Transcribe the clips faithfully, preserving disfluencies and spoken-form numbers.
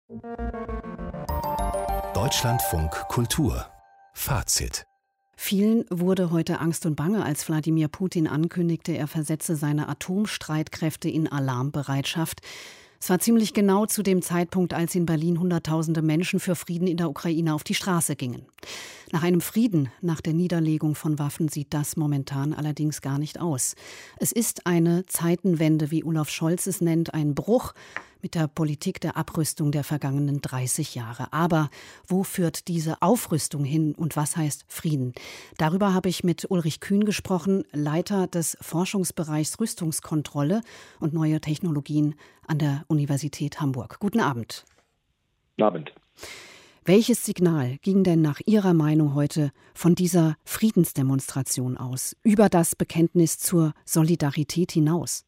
Deutschlandfunk Kultur Fazit. Vielen wurde heute Angst und Bange, als Wladimir Putin ankündigte, er versetze seine Atomstreitkräfte in Alarmbereitschaft. Es war ziemlich genau zu dem Zeitpunkt, als in Berlin Hunderttausende Menschen für Frieden in der Ukraine auf die Straße gingen. Nach einem Frieden, nach der Niederlegung von Waffen sieht das momentan allerdings gar nicht aus. Es ist eine Zeitenwende, wie Olaf Scholz es nennt, ein Bruch mit der Politik der Abrüstung der vergangenen dreißig Jahre. Aber wo führt diese Aufrüstung hin und was heißt Frieden? Darüber habe ich mit Ulrich Kühn gesprochen, Leiter des Forschungsbereichs Rüstungskontrolle und neue Technologien an der Universität Hamburg. Guten Abend. Guten Abend. Welches Signal ging denn nach Ihrer Meinung heute von dieser Friedensdemonstration aus, über das Bekenntnis zur Solidarität hinaus?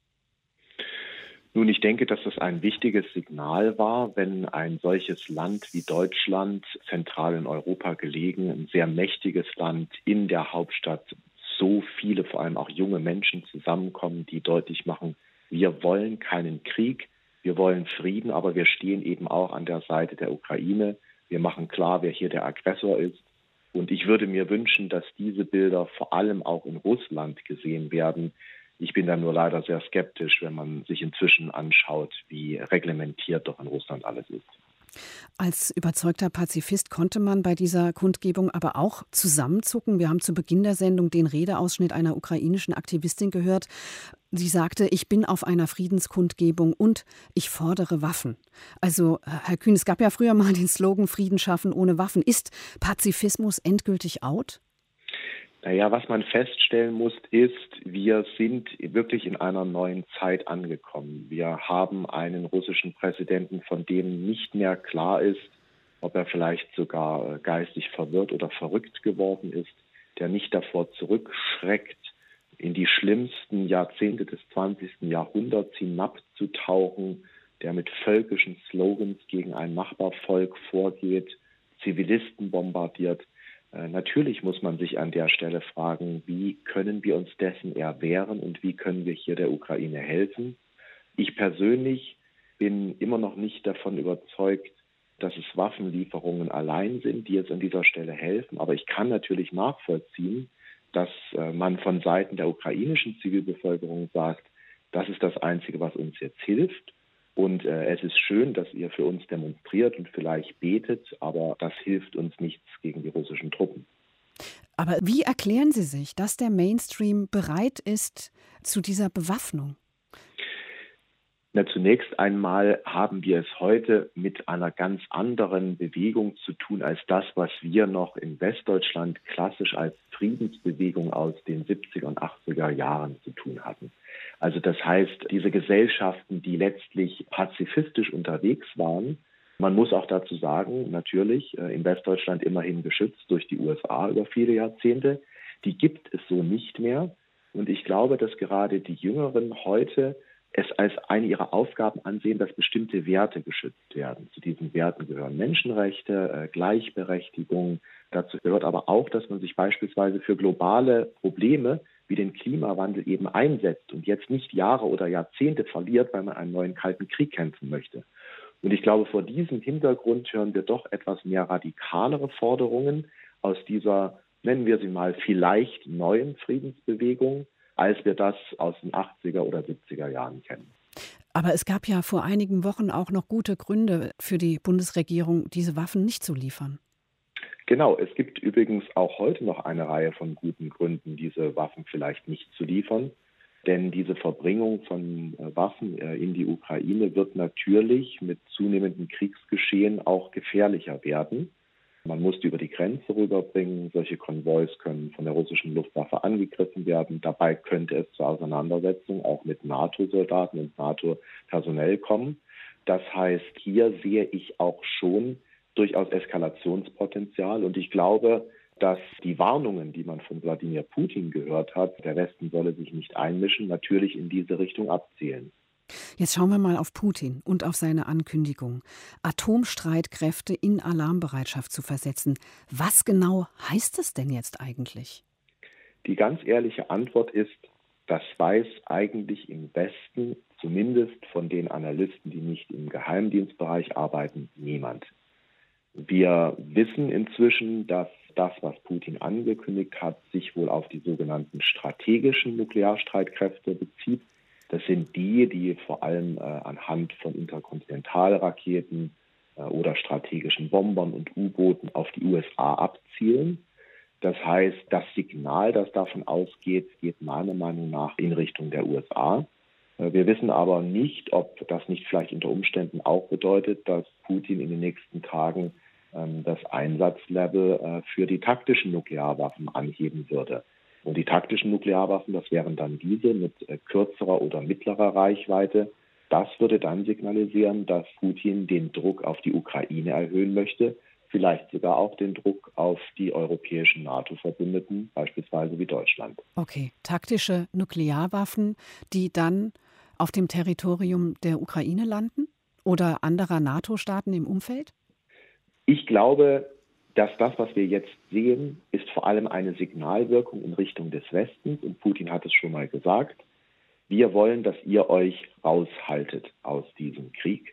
Nun, ich denke, dass das ein wichtiges Signal war, wenn ein solches Land wie Deutschland, zentral in Europa gelegen, ein sehr mächtiges Land, in der Hauptstadt so viele, vor allem auch junge Menschen zusammenkommen, die deutlich machen, wir wollen keinen Krieg, wir wollen Frieden, aber wir stehen eben auch an der Seite der Ukraine. Wir machen klar, wer hier der Aggressor ist. Und ich würde mir wünschen, dass diese Bilder vor allem auch in Russland gesehen werden. Ich bin da nur leider sehr skeptisch, wenn man sich inzwischen anschaut, wie reglementiert doch in Russland alles ist. Als überzeugter Pazifist konnte man bei dieser Kundgebung aber auch zusammenzucken. Wir haben zu Beginn der Sendung den Redeausschnitt einer ukrainischen Aktivistin gehört. Sie sagte, ich bin auf einer Friedenskundgebung und ich fordere Waffen. Also, Herr Kühn, es gab ja früher mal den Slogan Frieden schaffen ohne Waffen. Ist Pazifismus endgültig out? Naja, was man feststellen muss, ist, wir sind wirklich in einer neuen Zeit angekommen. Wir haben einen russischen Präsidenten, von dem nicht mehr klar ist, ob er vielleicht sogar geistig verwirrt oder verrückt geworden ist, der nicht davor zurückschreckt, in die schlimmsten Jahrzehnte des zwanzigsten Jahrhunderts hinabzutauchen, der mit völkischen Slogans gegen ein Nachbarvolk vorgeht, Zivilisten bombardiert. Natürlich muss man sich an der Stelle fragen, wie können wir uns dessen erwehren und wie können wir hier der Ukraine helfen. Ich persönlich bin immer noch nicht davon überzeugt, dass es Waffenlieferungen allein sind, die jetzt an dieser Stelle helfen. Aber ich kann natürlich nachvollziehen, dass man von Seiten der ukrainischen Zivilbevölkerung sagt, das ist das Einzige, was uns jetzt hilft. Und äh, es ist schön, dass ihr für uns demonstriert und vielleicht betet, aber das hilft uns nichts gegen die russischen Truppen. Aber wie erklären Sie sich, dass der Mainstream bereit ist zu dieser Bewaffnung? Na, zunächst einmal haben wir es heute mit einer ganz anderen Bewegung zu tun als das, was wir noch in Westdeutschland klassisch als Friedensbewegung aus den siebziger und achtziger Jahren zu tun hatten. Also das heißt, diese Gesellschaften, die letztlich pazifistisch unterwegs waren, man muss auch dazu sagen, natürlich in Westdeutschland immerhin geschützt durch die U S A über viele Jahrzehnte, die gibt es so nicht mehr. Und ich glaube, dass gerade die Jüngeren heute es als eine ihrer Aufgaben ansehen, dass bestimmte Werte geschützt werden. Zu diesen Werten gehören Menschenrechte, Gleichberechtigung. Dazu gehört aber auch, dass man sich beispielsweise für globale Probleme wie den Klimawandel eben einsetzt und jetzt nicht Jahre oder Jahrzehnte verliert, weil man einen neuen Kalten Krieg kämpfen möchte. Und ich glaube, vor diesem Hintergrund hören wir doch etwas mehr radikalere Forderungen aus dieser, nennen wir sie mal, vielleicht neuen Friedensbewegung, als wir das aus den achtziger oder siebziger Jahren kennen. Aber es gab ja vor einigen Wochen auch noch gute Gründe für die Bundesregierung, diese Waffen nicht zu liefern. Genau, es gibt übrigens auch heute noch eine Reihe von guten Gründen, diese Waffen vielleicht nicht zu liefern. Denn diese Verbringung von Waffen in die Ukraine wird natürlich mit zunehmendem Kriegsgeschehen auch gefährlicher werden. Man muss die über die Grenze rüberbringen. Solche Konvois können von der russischen Luftwaffe angegriffen werden. Dabei könnte es zur Auseinandersetzung auch mit NATO-Soldaten und NATO-Personell kommen. Das heißt, hier sehe ich auch schon durchaus Eskalationspotenzial. Und ich glaube, dass die Warnungen, die man von Wladimir Putin gehört hat, der Westen solle sich nicht einmischen, natürlich in diese Richtung abzielen. Jetzt schauen wir mal auf Putin und auf seine Ankündigung, Atomstreitkräfte in Alarmbereitschaft zu versetzen. Was genau heißt es denn jetzt eigentlich? Die ganz ehrliche Antwort ist, das weiß eigentlich im Westen zumindest von den Analysten, die nicht im Geheimdienstbereich arbeiten, niemand. Wir wissen inzwischen, dass das, was Putin angekündigt hat, sich wohl auf die sogenannten strategischen Nuklearstreitkräfte bezieht. Das sind die, die vor allem äh, anhand von Interkontinentalraketen äh, oder strategischen Bombern und U-Booten auf die U S A abzielen. Das heißt, das Signal, das davon ausgeht, geht meiner Meinung nach in Richtung der U S A. Äh, wir wissen aber nicht, ob das nicht vielleicht unter Umständen auch bedeutet, dass Putin in den nächsten Tagen ähm, das Einsatzlevel äh, für die taktischen Nuklearwaffen anheben würde. Und die taktischen Nuklearwaffen, das wären dann diese mit äh, kürzerer oder mittlerer Reichweite. Das würde dann signalisieren, dass Putin den Druck auf die Ukraine erhöhen möchte, vielleicht sogar auch den Druck auf die europäischen NATO-Verbündeten, beispielsweise wie Deutschland. Okay, taktische Nuklearwaffen, die dann auf dem Territorium der Ukraine landen oder anderer NATO-Staaten im Umfeld? Ich glaube, dass das, was wir jetzt sehen, ist vor allem eine Signalwirkung in Richtung des Westens. Und Putin hat es schon mal gesagt, wir wollen, dass ihr euch raushaltet aus diesem Krieg.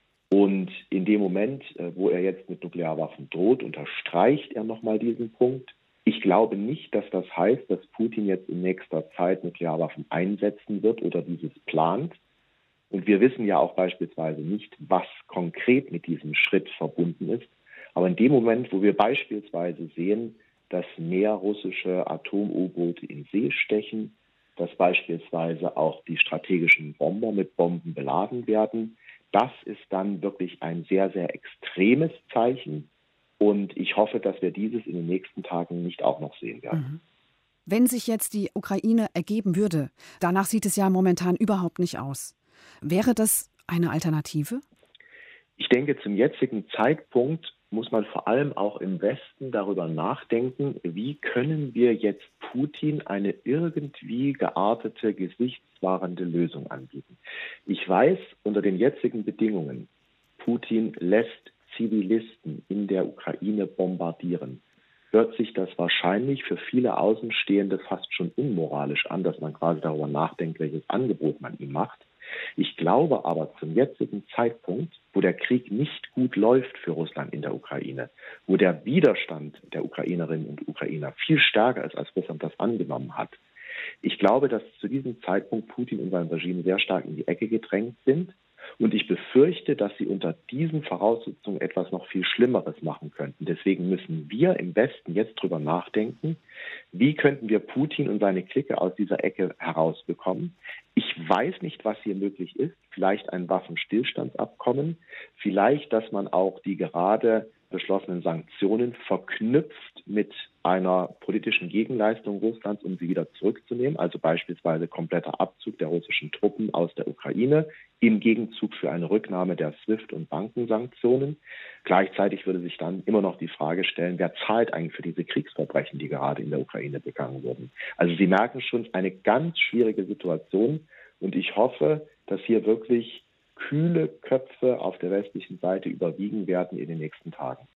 Und in dem Moment, wo er jetzt mit Nuklearwaffen droht, unterstreicht er nochmal diesen Punkt. Ich glaube nicht, dass das heißt, dass Putin jetzt in nächster Zeit Nuklearwaffen einsetzen wird oder dieses plant. Und wir wissen ja auch beispielsweise nicht, was konkret mit diesem Schritt verbunden ist. Aber in dem Moment, wo wir beispielsweise sehen, dass mehr russische Atom-U-Boote in See stechen, dass beispielsweise auch die strategischen Bomber mit Bomben beladen werden, das ist dann wirklich ein sehr, sehr extremes Zeichen. Und ich hoffe, dass wir dieses in den nächsten Tagen nicht auch noch sehen werden. Mhm. Wenn sich jetzt die Ukraine ergeben würde, danach sieht es ja momentan überhaupt nicht aus. Wäre das eine Alternative? Ich denke, zum jetzigen Zeitpunkt muss man vor allem auch im Westen darüber nachdenken, wie können wir jetzt Putin eine irgendwie geartete, gesichtswahrende Lösung anbieten. Ich weiß, unter den jetzigen Bedingungen, Putin lässt Zivilisten in der Ukraine bombardieren. Hört sich das wahrscheinlich für viele Außenstehende fast schon unmoralisch an, dass man quasi darüber nachdenkt, welches Angebot man ihm macht. Ich glaube aber zum jetzigen Zeitpunkt, wo der Krieg nicht gut läuft für Russland in der Ukraine, wo der Widerstand der Ukrainerinnen und Ukrainer viel stärker ist, als Russland das angenommen hat, ich glaube, dass zu diesem Zeitpunkt Putin und sein Regime sehr stark in die Ecke gedrängt sind. Und ich befürchte, dass sie unter diesen Voraussetzungen etwas noch viel Schlimmeres machen könnten. Deswegen müssen wir im Westen jetzt drüber nachdenken, wie könnten wir Putin und seine Clique aus dieser Ecke herausbekommen. Ich weiß nicht, was hier möglich ist. Vielleicht ein Waffenstillstandsabkommen. Vielleicht, dass man auch die gerade beschlossenen Sanktionen verknüpft mit einer politischen Gegenleistung Russlands, um sie wieder zurückzunehmen. Also beispielsweise kompletter Abzug der russischen Truppen aus der Ukraine im Gegenzug für eine Rücknahme der SWIFT- und Bankensanktionen. Gleichzeitig würde sich dann immer noch die Frage stellen, wer zahlt eigentlich für diese Kriegsverbrechen, die gerade in der Ukraine begangen wurden. Also Sie merken schon, eine ganz schwierige Situation. Und ich hoffe, dass hier wirklich kühle Köpfe auf der westlichen Seite überwiegen werden in den nächsten Tagen.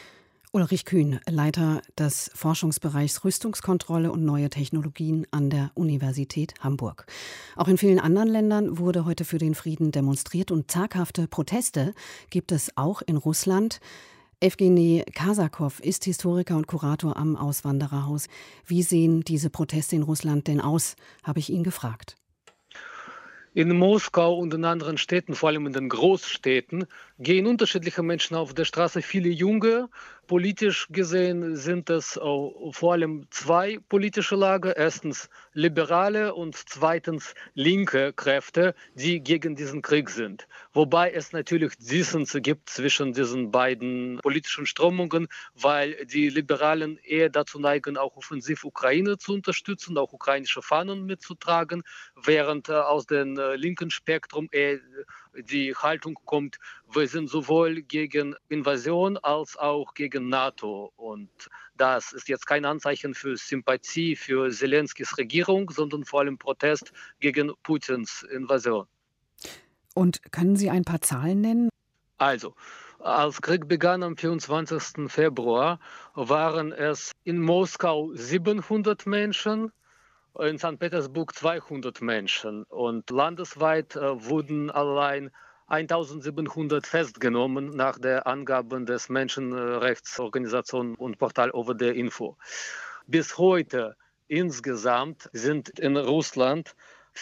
Ulrich Kühn, Leiter des Forschungsbereichs Rüstungskontrolle und neue Technologien an der Universität Hamburg. Auch in vielen anderen Ländern wurde heute für den Frieden demonstriert und zaghafte Proteste gibt es auch in Russland. Evgeny Kasakow ist Historiker und Kurator am Auswandererhaus. Wie sehen diese Proteste in Russland denn aus, habe ich ihn gefragt. In Moskau und in anderen Städten, vor allem in den Großstädten, gehen unterschiedliche Menschen auf der Straße, viele Junge. Politisch gesehen sind es vor allem zwei politische Lager. Erstens liberale und zweitens linke Kräfte, die gegen diesen Krieg sind. Wobei es natürlich Dissens gibt zwischen diesen beiden politischen Strömungen, weil die Liberalen eher dazu neigen, auch offensiv Ukraine zu unterstützen, auch ukrainische Fahnen mitzutragen, während aus dem linken Spektrum eher die Haltung kommt, wir sind sowohl gegen Invasion als auch gegen NATO. Und das ist jetzt kein Anzeichen für Sympathie für Zelenskys Regierung, sondern vor allem Protest gegen Putins Invasion. Und können Sie ein paar Zahlen nennen? Also, als Krieg begann am vierundzwanzigsten Februar, waren es in Moskau siebenhundert Menschen, in Sankt Petersburg zweihundert Menschen und landesweit äh, wurden allein eintausendsiebenhundert festgenommen nach der Angaben des Menschenrechtsorganisation und Portal Over der Info. Bis heute insgesamt sind in Russland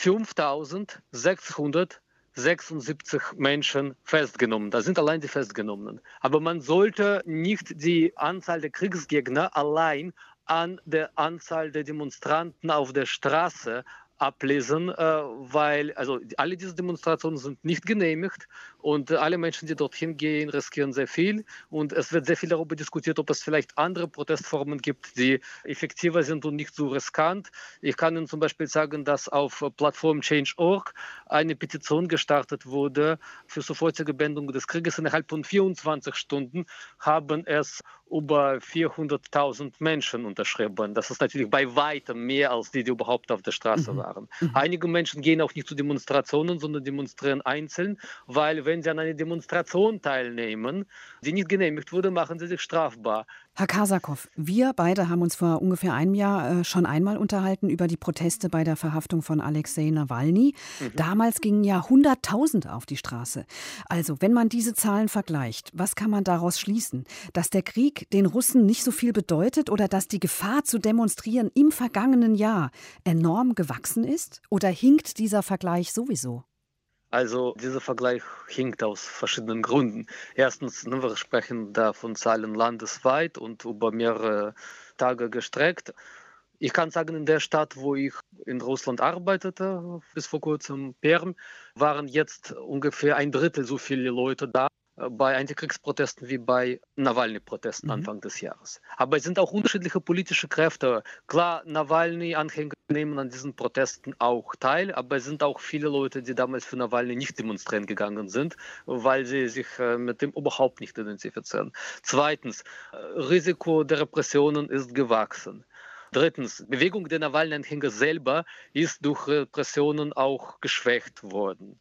fünftausendsechshundertsechsundsiebzig Menschen festgenommen. Das sind allein die Festgenommenen. Aber man sollte nicht die Anzahl der Kriegsgegner allein an der Anzahl der Demonstranten auf der Straße ablesen, äh, weil also alle diese Demonstrationen sind nicht genehmigt und äh, alle Menschen, die dorthin gehen, riskieren sehr viel und es wird sehr viel darüber diskutiert, ob es vielleicht andere Protestformen gibt, die effektiver sind und nicht so riskant. Ich kann Ihnen zum Beispiel sagen, dass auf Plattform Change Punkt org eine Petition gestartet wurde für sofortige Beendigung des Krieges. Innerhalb von vierundzwanzig Stunden haben es über vierhunderttausend Menschen unterschrieben. Das ist natürlich bei weitem mehr als die, die überhaupt auf der Straße mhm. waren. Mhm. Einige Menschen gehen auch nicht zu Demonstrationen, sondern demonstrieren einzeln, weil wenn sie an einer Demonstration teilnehmen, die nicht genehmigt wurde, machen sie sich strafbar. Herr Kasakow, wir beide haben uns vor ungefähr einem Jahr äh, schon einmal unterhalten über die Proteste bei der Verhaftung von Alexei Nawalny. Mhm. Damals gingen ja hunderttausend auf die Straße. Also, wenn man diese Zahlen vergleicht, was kann man daraus schließen? Dass der Krieg den Russen nicht so viel bedeutet oder dass die Gefahr zu demonstrieren im vergangenen Jahr enorm gewachsen ist? Oder hinkt dieser Vergleich sowieso? Also dieser Vergleich hinkt aus verschiedenen Gründen. Erstens, wir sprechen da von Zahlen landesweit und über mehrere Tage gestreckt. Ich kann sagen, in der Stadt, wo ich in Russland arbeitete, bis vor kurzem, Perm, waren jetzt ungefähr ein Drittel so viele Leute da bei Antikriegsprotesten wie bei Nawalny-Protesten mhm. Anfang des Jahres. Aber es sind auch unterschiedliche politische Kräfte. Klar, Nawalny-Anhänger nehmen an diesen Protesten auch teil, aber es sind auch viele Leute, die damals für Nawalny nicht demonstrieren gegangen sind, weil sie sich mit dem überhaupt nicht identifizieren. Zweitens, Risiko der Repressionen ist gewachsen. Drittens, Bewegung der Nawalny-Anhänger selber ist durch Repressionen auch geschwächt worden.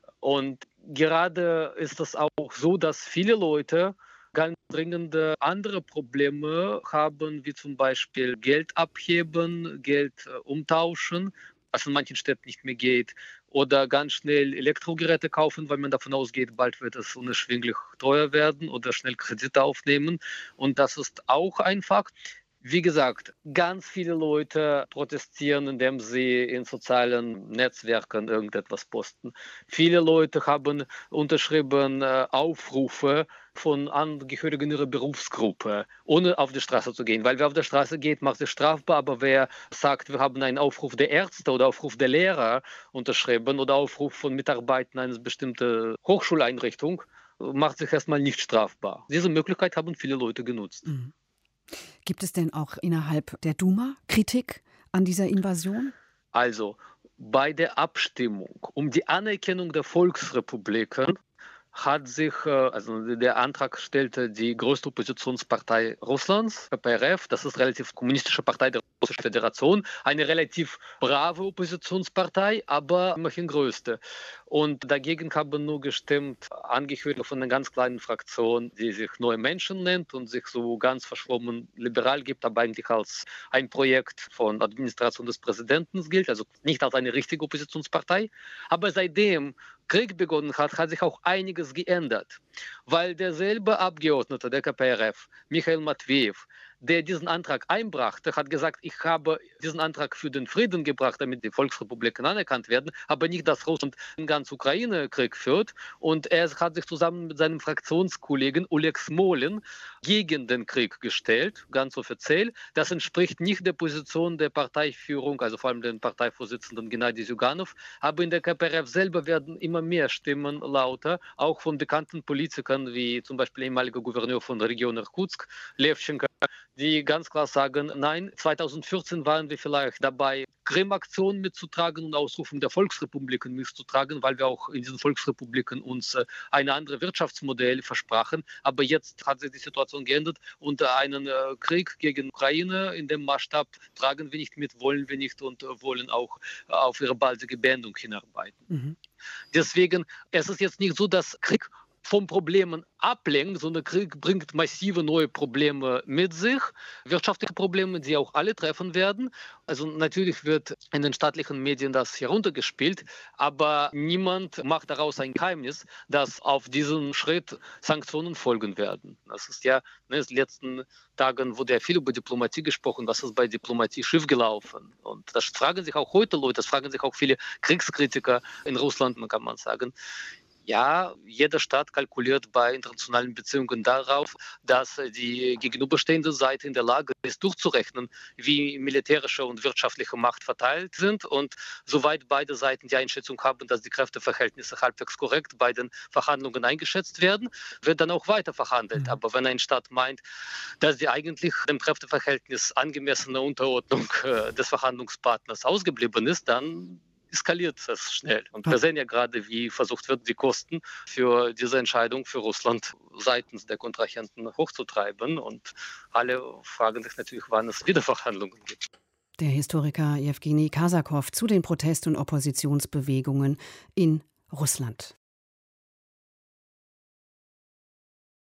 Und gerade ist es auch so, dass viele Leute ganz dringende andere Probleme haben, wie zum Beispiel Geld abheben, Geld umtauschen, was in manchen Städten nicht mehr geht, oder ganz schnell Elektrogeräte kaufen, weil man davon ausgeht, bald wird es unerschwinglich teuer werden oder schnell Kredite aufnehmen. Und das ist auch ein Fakt. Wie gesagt, ganz viele Leute protestieren, indem sie in sozialen Netzwerken irgendetwas posten. Viele Leute haben unterschrieben äh, Aufrufe von Angehörigen ihrer Berufsgruppe, ohne auf die Straße zu gehen. Weil wer auf der Straße geht, macht es strafbar, aber wer sagt, wir haben einen Aufruf der Ärzte oder Aufruf der Lehrer unterschrieben oder Aufruf von Mitarbeitern einer bestimmten Hochschuleinrichtung, macht sich erstmal nicht strafbar. Diese Möglichkeit haben viele Leute genutzt. Mhm. Gibt es denn auch innerhalb der Duma Kritik an dieser Invasion? Also bei der Abstimmung um die Anerkennung der Volksrepubliken hat sich, also der Antrag stellte die größte Oppositionspartei Russlands, K P R F, das ist relativ kommunistische Partei der Russischen Föderation, eine relativ brave Oppositionspartei, aber immerhin größte. Und dagegen haben nur gestimmt Angehörige von einer ganz kleinen Fraktion, die sich Neue Menschen nennt und sich so ganz verschwommen liberal gibt, aber eigentlich als ein Projekt von Administration des Präsidenten gilt, also nicht als eine richtige Oppositionspartei. Aber seitdem Krieg begonnen hat, hat sich auch einiges geändert, weil derselbe Abgeordnete der K P R F, Michail Matvejew, der diesen Antrag einbrachte, hat gesagt, ich habe diesen Antrag für den Frieden gebracht, damit die Volksrepubliken anerkannt werden, aber nicht, dass Russland in ganz Ukraine Krieg führt. Und er hat sich zusammen mit seinem Fraktionskollegen Oleg Smolin gegen den Krieg gestellt, ganz offiziell. Das entspricht nicht der Position der Parteiführung, also vor allem den Parteivorsitzenden Gennady Zyganov. Aber in der K P R F selber werden immer mehr Stimmen lauter, auch von bekannten Politikern, wie zum Beispiel ehemaliger Gouverneur von der Region Irkutsk, Lewchenko, die ganz klar sagen, nein, zweitausendvierzehn waren wir vielleicht dabei, Krim-Aktionen mitzutragen und Ausrufung der Volksrepubliken mitzutragen, weil wir auch in diesen Volksrepubliken uns ein anderes Wirtschaftsmodell versprachen. Aber jetzt hat sich die Situation geändert und einen Krieg gegen Ukraine in dem Maßstab tragen wir nicht mit, wollen wir nicht und wollen auch auf ihre baldige Beendigung hinarbeiten. Mhm. Deswegen, es ist jetzt nicht so, dass Krieg vom Problemen ablenkt, sondern Krieg bringt massive neue Probleme mit sich, wirtschaftliche Probleme, die auch alle treffen werden. Also natürlich wird in den staatlichen Medien das heruntergespielt, aber niemand macht daraus ein Geheimnis, dass auf diesen Schritt Sanktionen folgen werden. Das ist ja, ne, in den letzten Tagen wurde ja viel über Diplomatie gesprochen, was ist bei Diplomatie schiefgelaufen. Und das fragen sich auch heute Leute, das fragen sich auch viele Kriegskritiker in Russland, kann man sagen. Ja, jeder Staat kalkuliert bei internationalen Beziehungen darauf, dass die gegenüberstehende Seite in der Lage ist, durchzurechnen, wie militärische und wirtschaftliche Macht verteilt sind. Und soweit beide Seiten die Einschätzung haben, dass die Kräfteverhältnisse halbwegs korrekt bei den Verhandlungen eingeschätzt werden, wird dann auch weiter verhandelt. Mhm. Aber wenn ein Staat meint, dass die eigentlich dem Kräfteverhältnis angemessene Unterordnung äh, des Verhandlungspartners ausgeblieben ist, dann eskaliert das schnell. Und wir sehen ja gerade, wie versucht wird, die Kosten für diese Entscheidung für Russland seitens der Kontrahenten hochzutreiben. Und alle fragen sich natürlich, wann es wieder Verhandlungen gibt. Der Historiker Jewgeni Kasakow zu den Protest- und Oppositionsbewegungen in Russland.